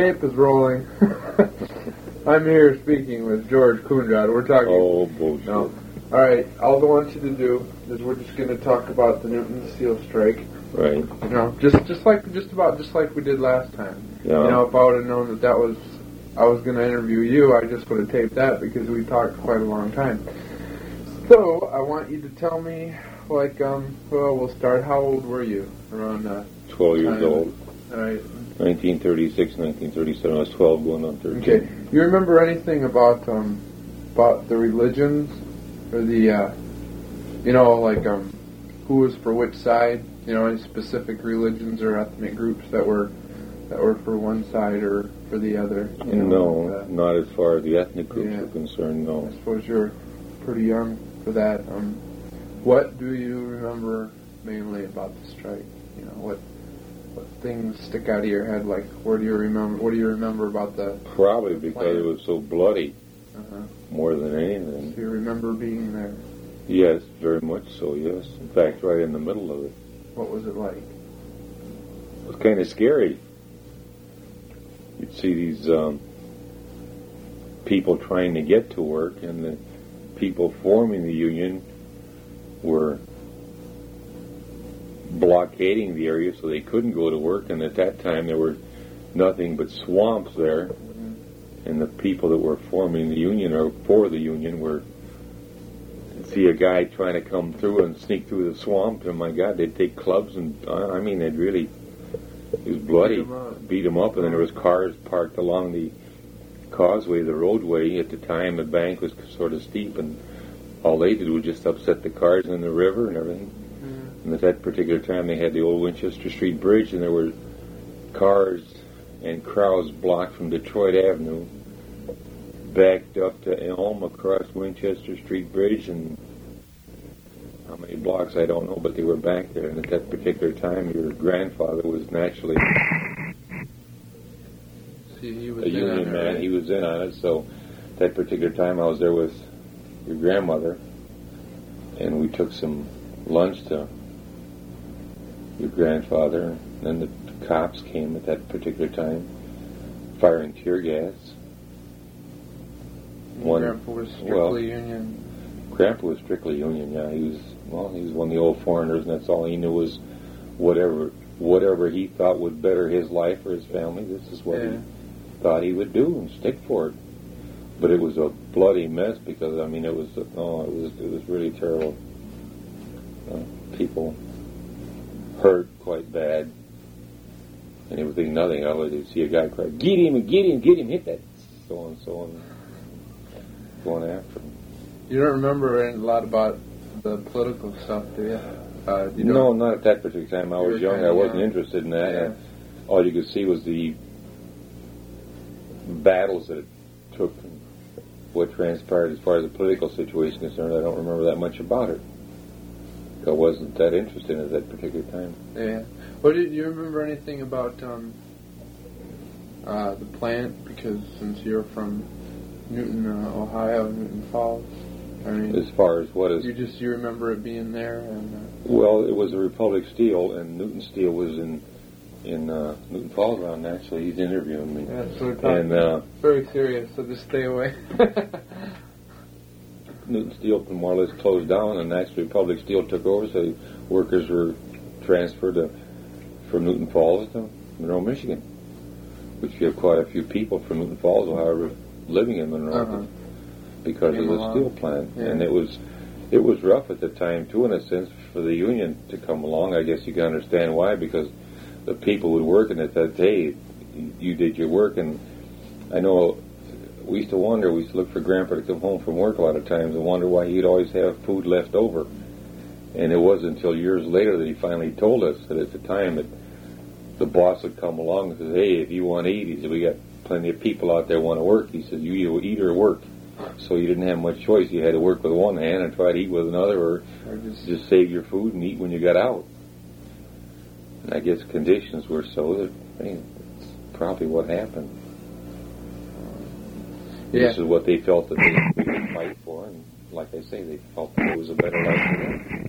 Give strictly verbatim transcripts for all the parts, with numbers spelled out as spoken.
tape is rolling. I'm here speaking with George Coonrod. We're talking... Oh, bullshit. No. All right, all I want you to do is we're just going to talk about the Newton Steel strike. Right. You know, just just like just about just like we did last time. Yeah. You know, if I would have known that that was I was going to interview you, I just would have taped that because we talked quite a long time. So I want you to tell me, like, um, well, we'll start. How old were you around? Uh, Twelve years time? old. All right. nineteen thirty-six, nineteen thirty-seven. I was twelve, going on thirteen. Okay. You remember anything about um about the religions or the uh, you know, like um who was for which side? You know, any specific religions or ethnic groups that were that were for one side or for the other? You know, No, uh, not as far as the ethnic groups yeah. are concerned, no. I suppose you're pretty young for that. Um, what do you remember mainly about the strike? You know, what what things stick out of your head? Like, where do you remember? What do you remember about the? Probably the because plan? it was so bloody, Uh-huh. more than anything. Do you remember being there? Yes, very much so, yes. In fact, right in the middle of it. What was it like? It was kind of scary. You'd see these um, people trying to get to work, and the people forming the union were blockading the area so they couldn't go to work, and at that time there were nothing but swamps there, mm-hmm. and the people that were forming the union or for the union were see a guy trying to come through and sneak through the swamp, and my God, they'd take clubs and I mean they'd really, it was bloody, beat him up, beat him up and then there was cars parked along the causeway, the roadway. At the time the bank was sort of steep, and all they did was just upset the cars in the river and everything. And at that particular time, they had the old Winchester Street Bridge, and there were cars and crowds blocked from Detroit Avenue, backed up to Elm across Winchester Street Bridge, and how many blocks, I don't know, but they were back there. And at that particular time, your grandfather was naturally See, he was a union man. He was in on it, so at that particular time, I was there with your grandmother, and we took some lunch to your grandfather, and then the cops came at that particular time, firing tear gas. One, Grandpa was strictly well, union. Grandpa was strictly union, yeah. He was, well, he was one of the old foreigners, and that's all he knew was whatever whatever he thought would better his life or his family, this is what yeah. he thought he would do and stick for it. But it was a bloody mess because, I mean, it was, oh, it was, it was really terrible. Uh, people hurt quite bad, and they would think nothing of it. They'd see a guy cry, "Get him! Get him! Get him! Hit that!" So on, so on, going after him. You don't remember a lot about the political stuff, do you? Uh, you no, not at that particular time. I was young. I wasn't young. interested in that. Yeah. All you could see was the battles that it took, and what transpired as far as the political situation is concerned. I don't remember that much about it. I wasn't that interested in it at that particular time. Yeah. Well, do you remember anything about um, uh, the plant? Because since you're from Newton, uh, Ohio, Newton Falls, I mean, as far as what is, you just you remember it being there, and uh, well, it was a Republic Steel, and Newton Steel was in in uh, Newton Falls. Around actually, he's interviewing me. Yeah, so we're talking. And uh, very serious, so just stay away. Newton Steel more or less closed down, and actually Republic Steel took over, so workers were transferred to, from Newton Falls to Monroe, Michigan, which you have quite a few people from Newton Falls, Ohio, living in Monroe uh-huh. because Came of the along. steel plant. Yeah. And it was it was rough at the time, too, in a sense, for the union to come along. I guess you can understand why, because the people would work, and it said, hey, you did your work. And I know we used to wonder, we used to look for Grandpa to come home from work a lot of times and wonder why he'd always have food left over. And it wasn't until years later that he finally told us that at the time that the boss would come along and say, hey, if you want to eat, he said, we got plenty of people out there want to work. He said, you either eat or work. So you didn't have much choice. You had to work with one hand and try to eat with another, or, or just, just save your food and eat when you got out. And I guess conditions were so that, I mean, that's probably what happened. Yeah. This is what they felt that they, they could fight for, and like I say, they felt that it was a better life for them.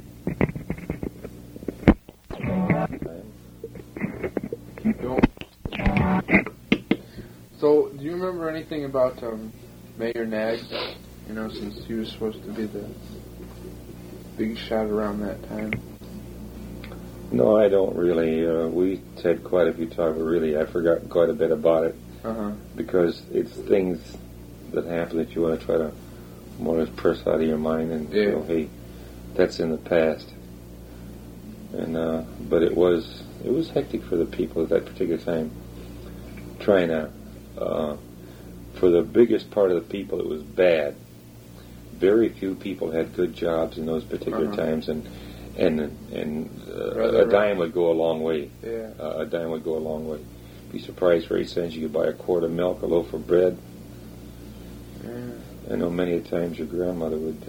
Keep going. So, do you remember anything about um, Mayor Nag? You know, since he was supposed to be the big shot around that time. No, I don't really. Uh, we had quite a few talks, but really I've forgotten quite a bit about it. Uh-huh. Because it's things that happen that you want to try to more or less press out of your mind and yeah. you know, hey, that's in the past. And uh, but it was it was hectic for the people at that particular time. Trying to uh, for the biggest part of the people, it was bad. Very few people had good jobs in those particular uh-huh. times, and and and uh, a dime would go a long way. Yeah. Uh, a dime would go a long way. Be surprised for eight cents you could buy a quart of milk, a loaf of bread. Yeah. I know many a times your grandmother would,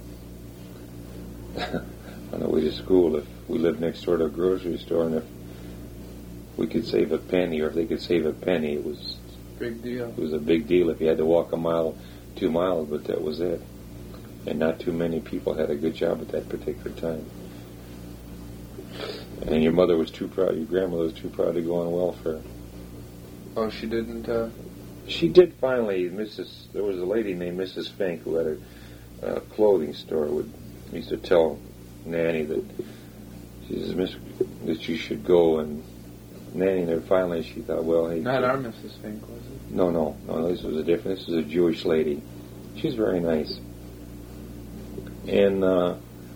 uh, on the way to school, if we lived next door to a grocery store, and if we could save a penny, or if they could save a penny, it was big deal. It was a big deal if you had to walk a mile, two miles, but that was it. And not too many people had a good job at that particular time. And your mother was too proud, your grandmother was too proud to go on welfare. Oh, she didn't, uh... She did finally, Missus There was a lady named Missus Fink who had a uh, clothing store, would used to tell Nanny that she says, Miss, that you should go, and Nanny, and then finally she thought, well, hey... Not our Missus Fink, was it? No, no, no, this was a different, this was a Jewish lady. She's very nice. And, uh...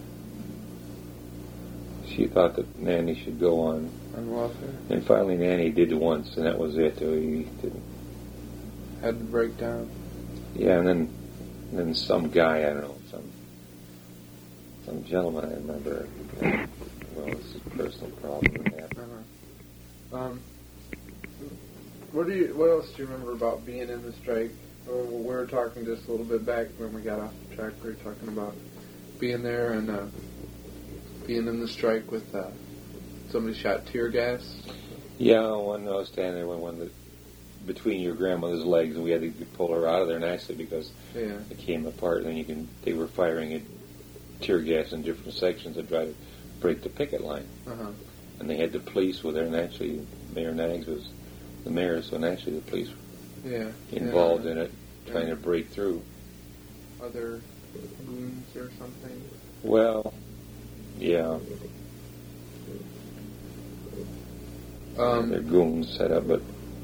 she thought that Nanny should go on. On welfare? And finally Nanny did once, and that was it. He didn't. Had to break down. Yeah, and then and then some guy, I don't know, some some gentleman, I remember, well, it's a personal problem with that. Uh-huh. Um, what do you, what else do you remember about being in the strike? Oh, we were talking just a little bit back when we got off the track. We were talking about being there and, uh, being in the strike with uh, somebody shot tear gas. Yeah, one I was standing there when one that between your grandmother's legs, and we had to pull her out of there nicely because yeah. it came apart. And then you can they were firing a tear gas in different sections to try to break the picket line. Uh-huh. And they had the police with her, and actually Mayor Nags was the mayor, so naturally the police yeah. involved yeah. in it, trying yeah. to break through. Other goons or something. Well. Yeah. Um, They're goons set up, but...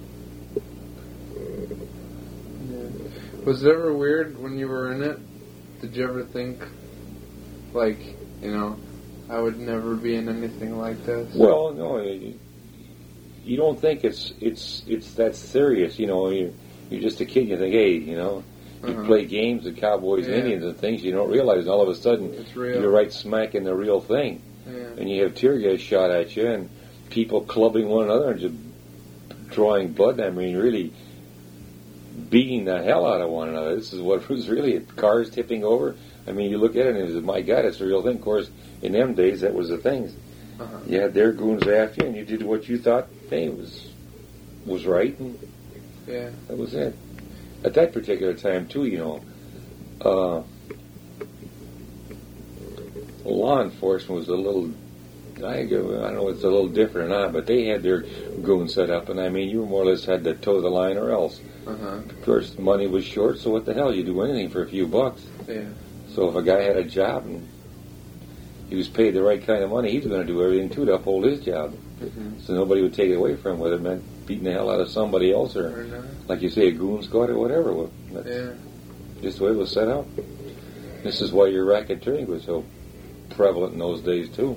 Yeah. Was it ever weird when you were in it? Did you ever think, like, you know, I would never be in anything like this? Well, no, you, you don't think it's it's it's that serious, you know. You're, you're just a kid, you think, hey, you know, you uh-huh. play games with cowboys yeah. and Indians and things, you don't realize, and all of a sudden, it's real. you're right smack in the real thing. Yeah. And you have tear gas shot at you, and people clubbing one another and just drawing blood. I mean, really beating the hell out of one another. This is what was really, cars tipping over. I mean, you look at it and it's, my God, it's a real thing. Of course, in them days, that was the thing. Uh-huh. You had their goons after you, and you did what you thought, hey, was was right, and yeah. that was it. At that particular time, too, you know, uh, law enforcement was a little, I, I don't know if it's a little different or not, but they had their goons set up, and I mean, you more or less had to toe the line or else. Uh-huh. Of course, money was short, so what the hell, you do anything for a few bucks. Yeah. So if a guy had a job and he was paid the right kind of money, he was going to do everything, too, to uphold his job. Mm-hmm. So nobody would take it away from him, whether it meant beating the hell out of somebody else or, or not. like you say, a goon squad or whatever. That's yeah. just the way it was set up. This is why your racketeering was so prevalent in those days, too.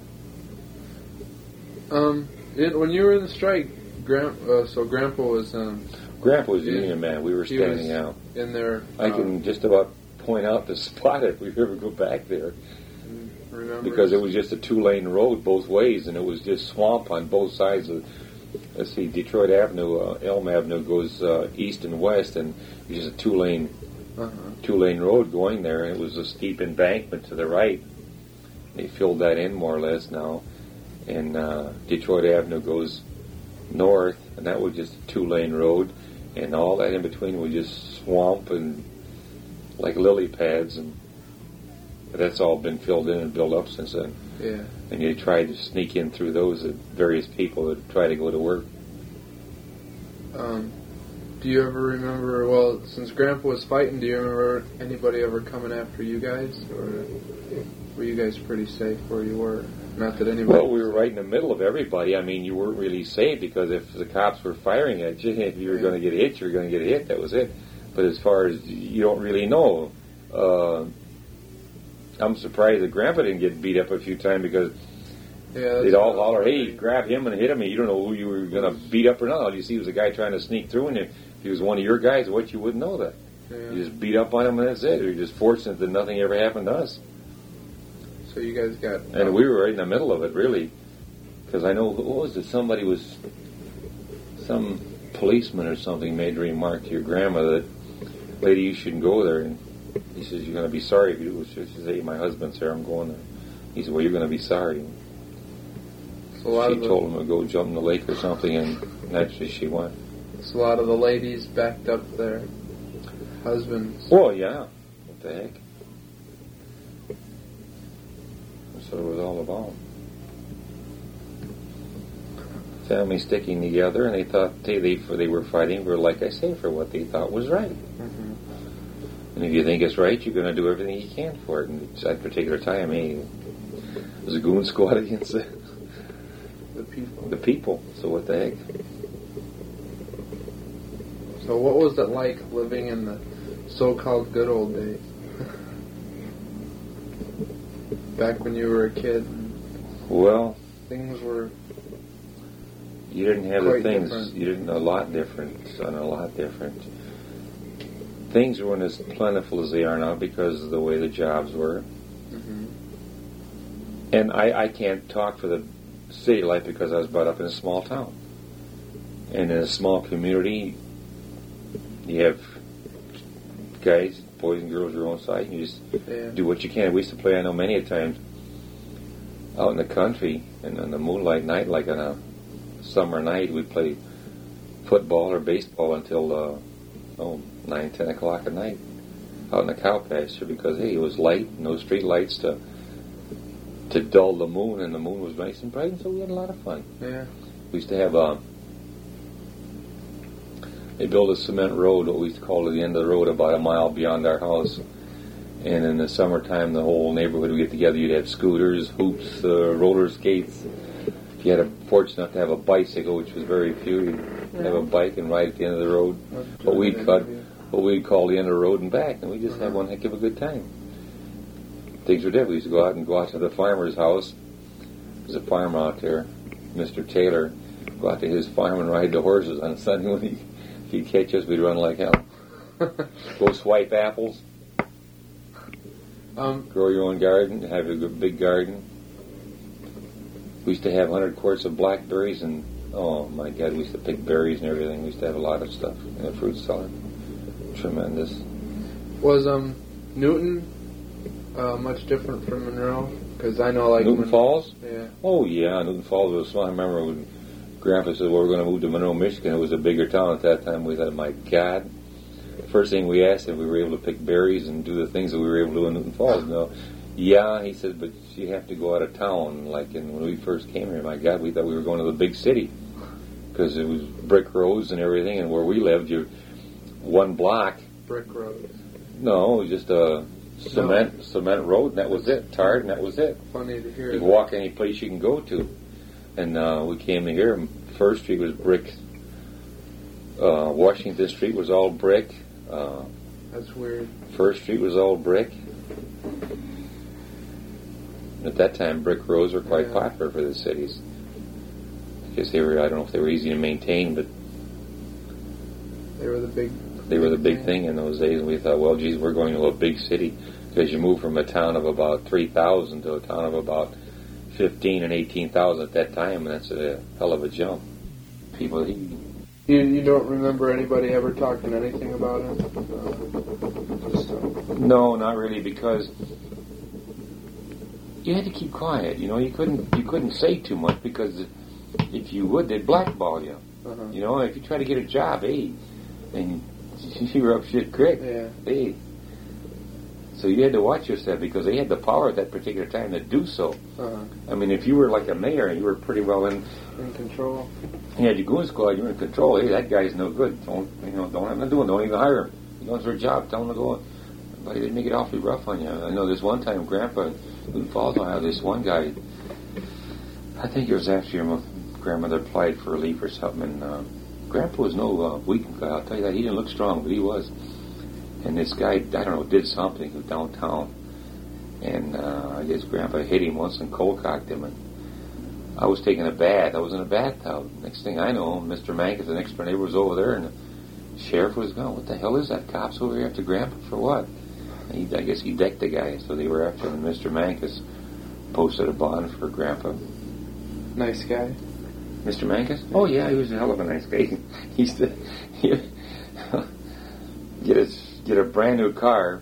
Um, it, when you were in the strike, Grand, uh, so Grandpa was... Um, Grandpa was a in, union man. We were standing out. In there... I uh, can just about point out the spot if we ever go back there. Remember Because it was just a two-lane road both ways, and it was just swamp on both sides of... Let's see, Detroit Avenue, uh, Elm Avenue goes uh, east and west, and it was just a two-lane uh-huh. two-lane road going there, and it was a steep embankment to the right. They filled that in more or less now, and uh, Detroit Avenue goes north, and that was just a two-lane road, and all that in between was just swamp and like lily pads, and that's all been filled in and built up since then. Yeah. And you tried to sneak in through those at various people that try to go to work. Um, Do you ever remember, well, since Grandpa was fighting, do you remember anybody ever coming after you guys? Or were you guys pretty safe where you were? Not that anybody... Well, we were right in the middle of everybody. I mean, you weren't really safe because if the cops were firing at you, if you were yeah. going to get hit, you were going to get hit. That was it. But as far as, you don't really know. Uh, I'm surprised that Grandpa didn't get beat up a few times because yeah, they'd all holler, hey, grab him and hit him, and you don't know who you were going to beat up or not. All you see was a guy trying to sneak through, and if he was one of your guys, what you wouldn't know that. Yeah. You just beat up on him and that's it. You're just fortunate that nothing ever happened to us. So you guys got... And we were right in the middle of it, really. Because I know, what was it, somebody was, some policeman or something made a remark to your grandma that, lady, you shouldn't go there. And he says, you're going to be sorry if you do. She says, hey, my husband's there, I'm going there. He said, well, you're going to be sorry. So she told him to go jump in the lake or something, and naturally she went. So a lot of the ladies backed up their husbands. Well, yeah. What the heck? That's what it was all about. Family sticking together, and they thought they they, they were fighting for, like I say, for what they thought was right. Mm-hmm. And if you think it's right, you're going to do everything you can for it. And at that particular time, hey, it was a goon squad against the, the people. The people. So what the heck? So what was it like living in the so-called good old days? Back when you were a kid? Well... Things were... You didn't have the things... Different. You didn't... A lot different, son, a lot different. Things weren't as plentiful as they are now because of the way the jobs were. Mm-hmm. And I, I can't talk for the city life because I was brought up in a small town. And in a small community... You have guys, boys and girls your own size, and you just yeah. do what you can. We used to play, I know many a times, out in the country, and on the moonlight night, like on a summer night, we'd play football or baseball until, uh, oh, nine, ten o'clock at night, out in the cow pasture, because, hey, it was light, no street lights to to dull the moon, and the moon was nice and bright, and so we had a lot of fun. Yeah. We used to have, uh, they built a cement road, what we used to call it the end of the road, about a mile beyond our house. And in the summertime, the whole neighborhood would get together. You'd have scooters, hoops, uh, roller skates. If you had a fortunate enough to have a bicycle, which was very few, you'd yeah. have a bike and ride at the end of the road. What we'd cut, what we'd call the end of the road and back, and we just uh-huh. had one heck of a good time. Things were different. We used to go out and go out to the farmer's house. There's a farmer out there, Mister Taylor. Go out to his farm and ride the horses on Sunday when he. If he'd catch us, we'd run like hell. Go swipe apples. Um, Grow your own garden. Have a good big garden. We used to have one hundred quarts of blackberries, and oh my God, we used to pick berries and everything. We used to have a lot of stuff in the fruit salad. Tremendous. Was um Newton uh, much different from Monroe? Because I know like Newton when, Falls. Yeah. Oh yeah, Newton Falls was fun. I remember when Grandpa said, well, we're going to move to Monroe, Michigan. It was a bigger town at that time. We thought, my God. First thing we asked if we were able to pick berries and do the things that we were able to do in Newton Falls. No, yeah, he said, but you have to go out of town. Like in, when we first came here, my God, we thought we were going to the big city because it was brick roads and everything. And where we lived, you one block. Brick road. No, it was just a cement no. cement road, and that was it. Tarred, and that was it. Funny to hear. You could walk any place you can go to. And uh, we came in here, and First Street was brick. Uh, Washington Street was all brick. Uh, That's weird. First Street was all brick. At that time, brick roads were quite yeah. popular for the cities. Because they were, I don't know if they were easy to maintain, but they were the big They were the big thing. thing in those days, and we thought, well, geez, we're going to a big city. Because you move from a town of about three thousand to a town of about fifteen and eighteen thousand at that time, and that's a hell of a jump. People, he, you you don't remember anybody ever talking anything about it? Uh, just, uh, no, not really, because you had to keep quiet. You know, you couldn't you couldn't say too much because if you would, they'd blackball you. Uh-huh. You know, if you try to get a job, hey, and you were up shit creek, yeah. hey. So you had to watch yourself because they had the power at that particular time to do so. Uh-huh. I mean, if you were like a mayor and you were pretty well in in control, you had your goon squad, you were in control. Hey, that guy's no good. Don't you know? Don't have nothing to do. Don't even hire him. He knows their job. Tell him to go. But they make it awfully rough on you. I know this one time, Grandpa in Glens Falls, Ohio, this one guy. I think it was after your grandmother applied for relief or something, and uh, Grandpa was no uh, weak guy. I'll tell you that. He didn't look strong, but he was. And this guy, I don't know, did something downtown. And uh, I guess Grandpa hit him once and cold cocked him. And I was taking a bath. I was in a bathtub. Next thing I know, Mister Mankus, the next door neighbor, was over there, and the sheriff was going, what the hell is that? Cops over here after Grandpa for what? And he, I guess he decked the guy, so they were after him. And Mister Mankus posted a bond for Grandpa. Nice guy. Mister Mankus? Oh, yeah, he was a hell of a nice guy. He used to he, get, a, get a brand new car.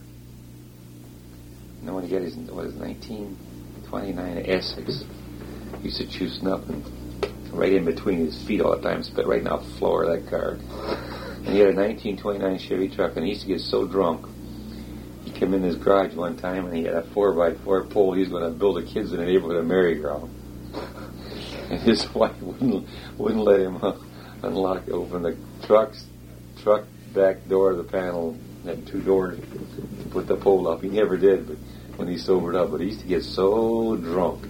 No one get his, what is it, nineteen twenty-nine Essex. He used to chew snuff and right in between his feet all the time, spit right on the floor of that car. And he had a nineteen twenty-nine Chevy truck, and he used to get so drunk. He came in his garage one time, and he had a four by four pole. He was going to build a kids in the neighborhood a merry-go-round. And his wife wouldn't wouldn't let him uh, unlock, open the truck's truck back door of the panel. Had two doors to put the pole up. He never did, but when he sobered up. But he used to get so drunk.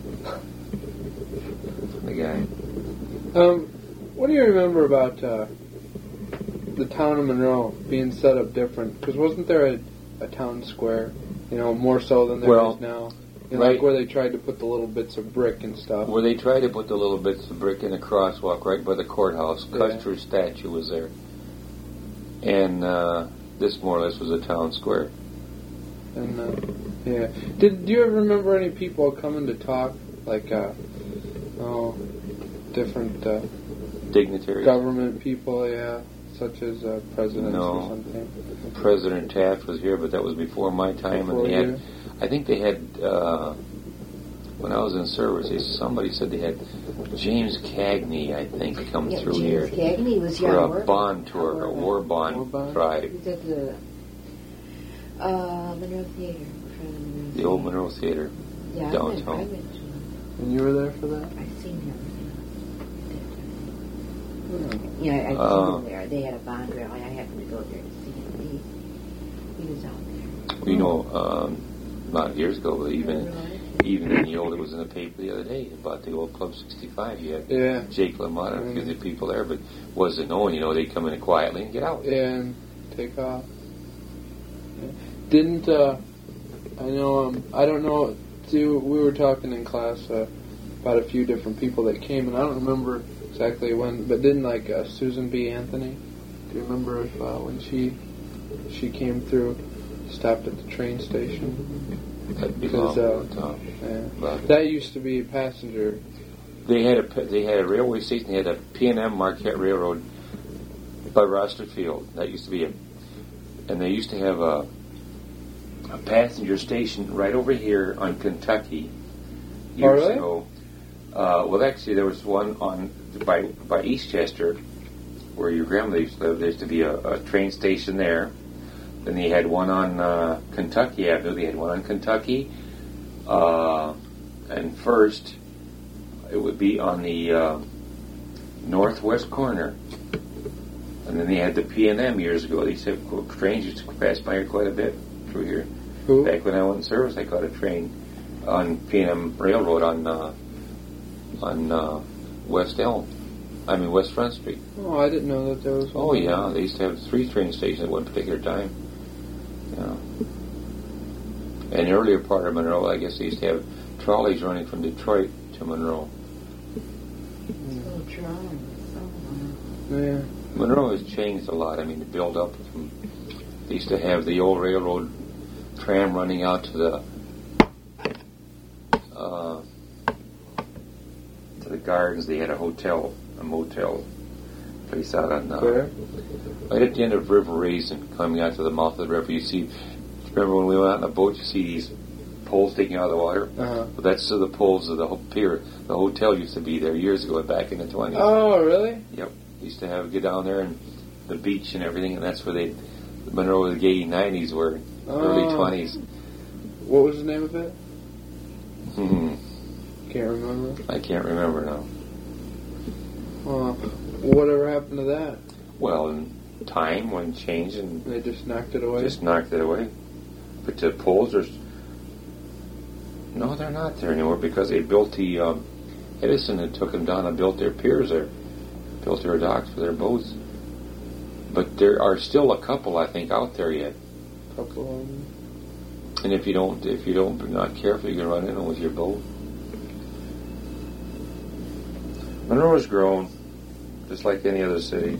The guy. Um, what do you remember about uh, the town of Monroe being set up different? Because wasn't there a, a town square? You know, more so than there well, is now. You know, right. Like where they tried to put the little bits of brick and stuff. Where they tried to put the little bits of brick in a crosswalk right by the courthouse. Yeah. Custer's statue was there. And uh, this more or less was a town square. And uh, yeah, did do you ever remember any people coming to talk, like uh, oh, different uh, dignitaries, government people, yeah, such as uh, presidents no. or something? President Taft was here, but that was before my time, Before and they had. you? I think they had. Uh, when I was in service, they, somebody said they had James Cagney, I think, come Yeah, through James here Cagney was for young a war bond tour, a war bond, War bond? drive. He was at the uh, Monroe Theater. From The old Monroe Theater yeah, downtown. I went, I went to him. And you were there for that? I've seen him. Yeah, I, I've Uh, seen him there. They had a bond rally. I happened to go there to see him. He, he was out there. You know, um, not years ago, but even Really? even in the old, it was in the paper the other day about the old Club sixty-five. You had Yeah. Jake LaMotta, Mm. a few of the people there, but wasn't known. You know, they come in quietly and get out. Yeah, and take off. Yeah. Didn't uh, I know? Um, I don't know. See, we were talking in class uh, about a few different people that came, and I don't remember exactly when. But didn't like uh, Susan B. Anthony? Do you remember if uh, when she she came through, stopped at the train station? That'd be Because long, uh, long yeah. But that used to be a passenger. they had a they had a railway station. They had a P and M Marquette Railroad by Roster Field. That used to be a, and they used to have a a passenger station right over here on Kentucky years really? ago. Uh, well, actually, there was one on by by Eastchester, where your grandmother used to live. There used to be a, a train station there. Then they had one on uh, Kentucky Avenue. They had one on Kentucky, uh, and first it would be on the uh, northwest corner. And then they had the P and M years ago. They said trains used to pass by here quite a bit through here. Who? Back when I went in service, I caught a train on P and M Railroad on uh, on uh, West Elm. I mean West Front Street. Oh, I didn't know that there was. Oh one. yeah, they used to have three train stations at one particular time. Yeah. And the earlier part of Monroe, I guess they used to have trolleys running from Detroit to Monroe. So dry. Oh, wow. Yeah. Monroe has changed a lot. I mean, to build up from, they used to have the old railroad tram running out to the uh, to the gardens. They had a hotel, a motel place out on uh, Where? right at the end of River Raisin, coming out to the mouth of the river. You see, remember when we went out on a boat? You see these poles sticking out of the water. Uh-huh. Well, that's uh, the poles of the whole pier. The hotel used to be there years ago, back in the twenties. Oh, really? Yep. Used to have get down there and the beach and everything, and that's where they Monroe, the gay nineties were early Oh. twenties. What was the name of it? Hmm. Can't remember. I can't remember now. Uh, whatever happened to that? Well, in time when changed and They just knocked it away? just knocked it away. But the poles are... No, they're not there anymore because they built the... Um, Edison and took them down and built their piers there. Built their docks for their boats. But there are still a couple, I think, out there yet. Couple of them. And if you don't, if you don't, be not careful, you can run in them with your boat. Monroe's grown, just like any other city.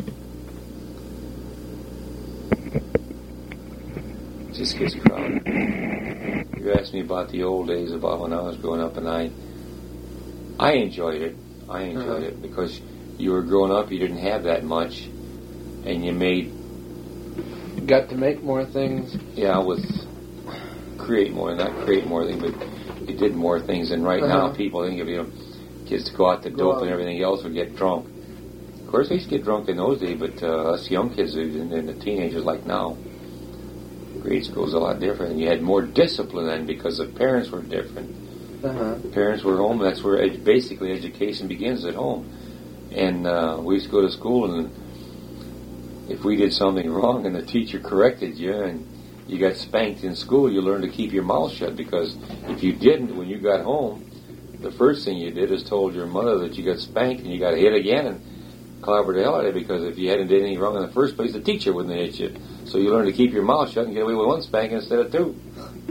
It just gets crowded. You asked me about the old days, about when I was growing up, and I, I enjoyed it. I enjoyed Uh-huh. it because you were growing up, you didn't have that much, and you made, Got to make more things. yeah, with create more, not create more things, but you did more things. And right now, Uh-huh. people think if you know, kids to go out to Go dope out. and everything else would get drunk. Of course, they used to get drunk in those days, but uh, us young kids and, and the teenagers like now, grade school's a lot different. And you had more discipline then because the parents were different. Uh-huh. Parents were home. That's where ed- basically education begins at home. And uh, we used to go to school, and if we did something wrong and the teacher corrected you and you got spanked in school, you learned to keep your mouth shut, because if you didn't, when you got home, the first thing you did is told your mother that you got spanked and you got hit again and clobbered the hell out of you, because if you hadn't did anything wrong in the first place, the teacher wouldn't have hit you. So you learned to keep your mouth shut and get away with one spanking instead of two.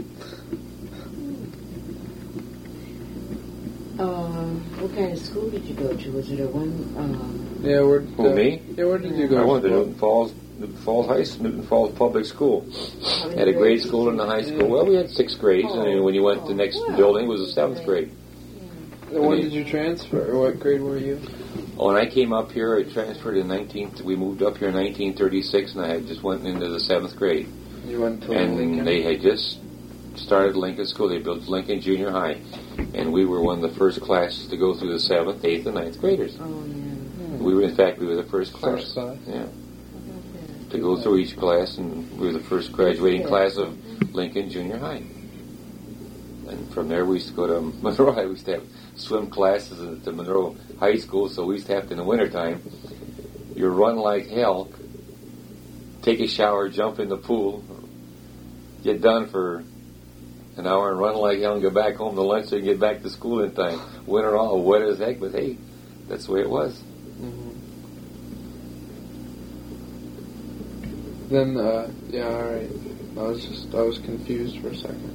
Um, what kind of school did you go to? Was it a one, um, Yeah, where Who, uh, me? Yeah, where did you go? I to went to school? Newton Falls, Newton Falls High School, Newton Falls Public School. how many Had a grade grades school did and a you- high school. Well, we had six grades, and then when you went to the next Oh, wow. building, it was the seventh grade. When did you transfer? Or what grade were you? When I came up here, I transferred in nineteen. We moved up here in nineteen thirty-six, and I had just went into the seventh grade. You went to And Lincoln? they had just started Lincoln School. They built Lincoln Junior High, and we were one of the first classes to go through the seventh, eighth, and ninth graders. Oh, yeah. We were, in fact, we were the first class. First class. Yeah, to go through each class, and we were the first graduating class of Lincoln Junior High. And from there, we used to go to Monroe. We used to have swim classes at the Monroe High School, so we used to have to, in the wintertime, you run like hell, take a shower, jump in the pool, get done for an hour and run like hell and go back home to lunch and get back to school in time. Winter all wet as heck, but hey, that's the way it was. Mhm. Then, uh, yeah, alright. I was just, I was confused for a second.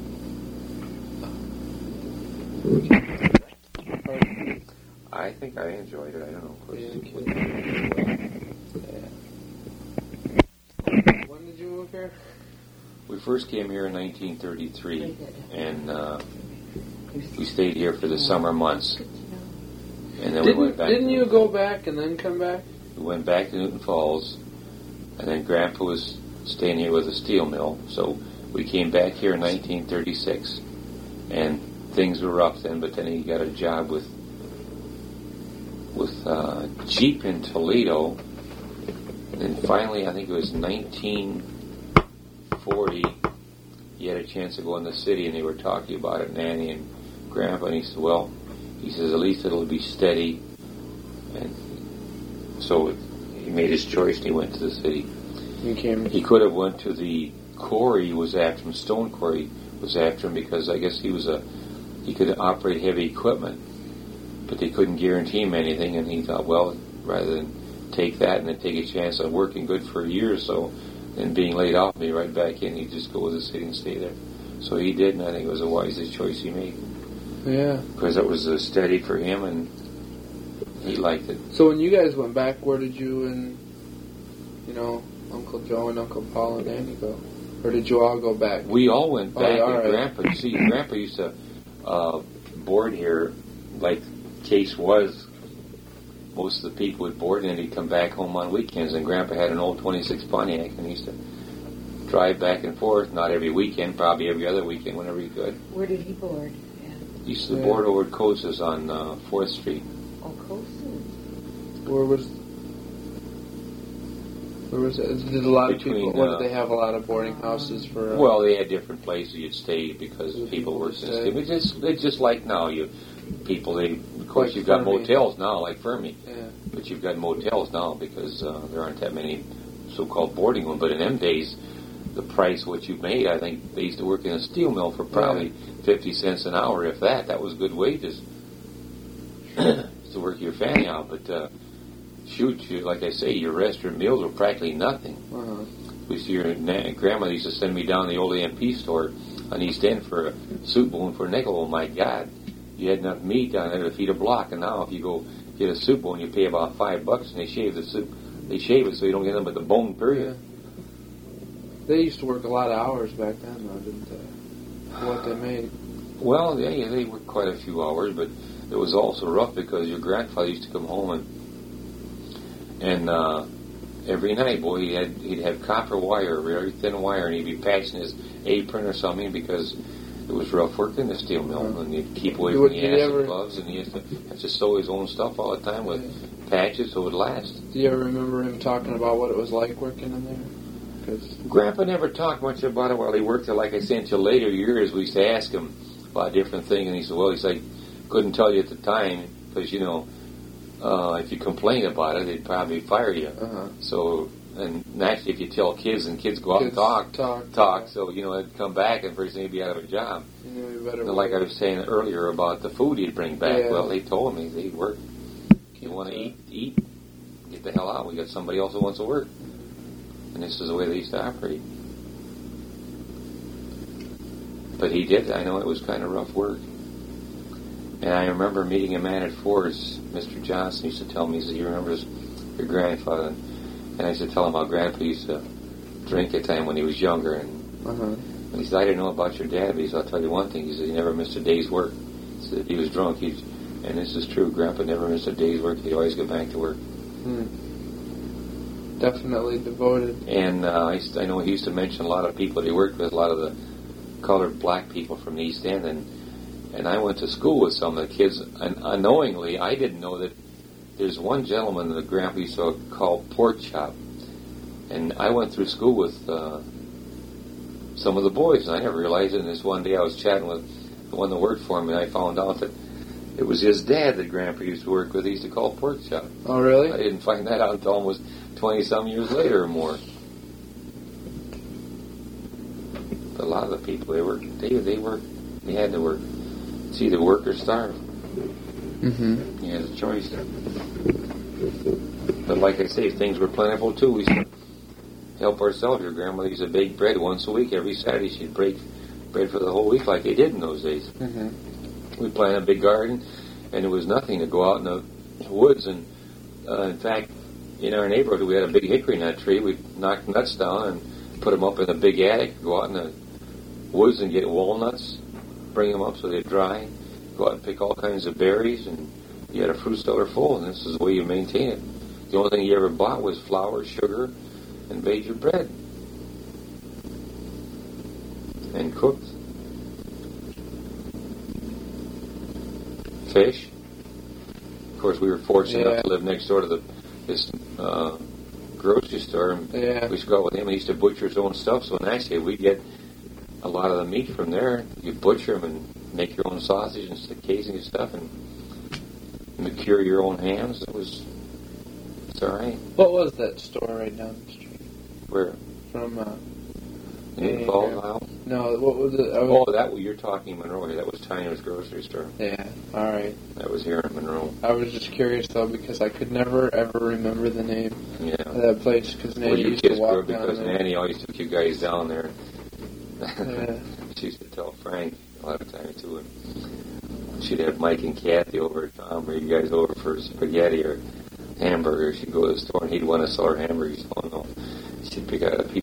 I think I enjoyed it. I don't know. Of course, Yeah. the kids- Yeah. When did you move here? We first came here in nineteen thirty-three, Very good. and uh, we stayed here for the summer months. And then we Didn't, went back. didn't you go back and then come back? We went back to Newton Falls, and then Grandpa was staying here with a steel mill, so we came back here in nineteen thirty-six, and things were rough then. But then he got a job with with uh, Jeep in Toledo, and then finally, I think it was nineteen forty, he had a chance to go in the city, and they were talking about it, Nanny and Grandpa, and he said, well, he says, at least it'll be steady. And so he made his choice, and he went to the city. You came. He could have went to the quarry, was after him, stone quarry was after him, because I guess he was a, he could operate heavy equipment, but they couldn't guarantee him anything, and he thought, well, rather than take that and then take a chance on working good for a year or so, and being laid off, me right back in, he'd just go with the city and stay there. So he did, and I think it was the wisest choice he made, Yeah. because it was uh, steady for him, and he liked it. So when you guys went back, where did you and, you know, Uncle Joe and Uncle Paul and Andy go? Or did you all go back? We all went Oh, back, all and right. Grandpa, you see, Grandpa used to uh, board here, like case was, most of the people would board, and then he'd come back home on weekends, and Grandpa had an old twenty-six Pontiac, and he used to drive back and forth, not every weekend, probably every other weekend whenever he could. Where did he board? Yeah. He used to Yeah. board over at Coates on uh, fourth Street. Oh, Coastal. Where was... Or was it, did a lot Between, of people, what, uh, did they have a lot of boarding houses for... Uh, Well, they had different places you'd stay because The people people were would stay. sensitive. It's just, it's just like now, you people, they, of course, Like you've got Fermi. motels now, like Fermi, yeah. but you've got motels now because uh, there aren't that many so-called boarding ones. But in them days, the price what you made, I think they used to work in a steel mill for probably fifty cents an hour, if that. That was good wages to work your fanny out. But uh, shoot, you, like I say, your restaurant meals were practically nothing. Uh-huh. We see your na- grandmother used to send me down to the old A M P store on East End for a soup bone for a nickel. Oh my God, you had enough meat down there to feed a block. And now if you go get a soup bone, you pay about five bucks, and they shave the soup. They shave it so you don't get them but the bone. Period. They used to work a lot of hours back then, though, didn't they? For what they made. Well, yeah, yeah, they worked quite a few hours, but it was also rough because your grandfather used to come home and and uh, every night, boy, he had he'd have copper wire, very thin wire, and he'd be patching his apron or something because it was rough work in the steel mill, Uh-huh. and he'd keep away Did from the you acid ever- gloves, and he used to have to sew his own stuff all the time with patches so it would last. Do you ever remember him talking about what it was like working in there? Cause, Grandpa never talked much about it while he worked there. Like I said, until later years, we used to ask him about different things, and he said, well, he's like, couldn't tell you at the time, because, you know, uh, if you complain about it, they'd probably fire you. uh-huh. So, and naturally, if you tell kids, and kids go out Kids and talk, talk, talk, yeah. so, you know, they'd come back, and first thing they'd be out of a job. You knew you better And like I work. was saying earlier about the food he'd bring back, Yeah. well, they told me, they work. You want to eat, eat. Get the hell out. We got somebody else who wants to work. And this is the way they used to operate. But he did. I know it was kind of rough work. And I remember meeting a man at Ford's, Mister Johnson used to tell me, he said, you remember his, your grandfather? And I used to tell him how Grandpa used to drink at time when he was younger. And, Uh-huh. and he said, I didn't know about your dad, but he said, I'll tell you one thing. He said, he never missed a day's work. He said, if he was drunk, he'd, and this is true, Grandpa never missed a day's work. He'd always get back to work. Hmm. Definitely devoted. And uh, I, used to- I know he used to mention a lot of people that he worked with, a lot of the colored black people from the East End, and and I went to school with some of the kids, and unknowingly, I didn't know that there's one gentleman that Grandpa used to call Pork Chop, and I went through school with uh, some of the boys, and I never realized it, and this one day I was chatting with the one that worked for me, and I found out that it was his dad that Grandpa used to work with, he used to call Pork Chop. Oh, really? I didn't find that out until almost twenty-some years later or more. But a lot of the people, they work, they, they work, they had to work. It's either work or starve. Mm-hmm. You had a choice. But like I say, things were plentiful too. We used to help ourselves. Your grandmother used to bake bread once a week. Every Saturday she'd bake bread for the whole week like they did in those days. Mm-hmm. We planted a big garden, and it was nothing to go out in the woods. And uh, in fact, in our neighborhood, we had a big hickory nut tree. We'd knock nuts down and put them up in a big attic, go out in the woods and get walnuts, bring them up so they'd dry, go out and pick all kinds of berries, and you had a fruit cellar full, and this is the way you maintain it. The only thing you ever bought was flour, sugar, and made your bread. And cooked. Fish. Of course, we were fortunate Yeah. enough to live next door to the this uh, grocery store. And Yeah. we used to go out with him. He used to butcher his own stuff. So naturally, we'd get a lot of the meat from there. You butcher them and make your own sausage and stick casing and stuff, and, and cure your own hams. It was, it's all right. What was that store right down the street Where from? Uh, in Yeah. Falls Isle? no, what was it? I was, Oh, that you're talking Monroe. That was Tiner's grocery store. yeah. All right. That was here in Monroe. I was just curious though because I could never ever remember the name Yeah. of that place because Nanny Well, you used to kids grew walk up down because there. Nanny always took you guys down there. Yeah. She used to tell Frank a lot of times too. And she'd have Mike and Kathy over at Tom, or you guys over for spaghetti or hamburger. She'd go to the store and he'd want to sell her hamburgers. Oh no, she'd pick out a piece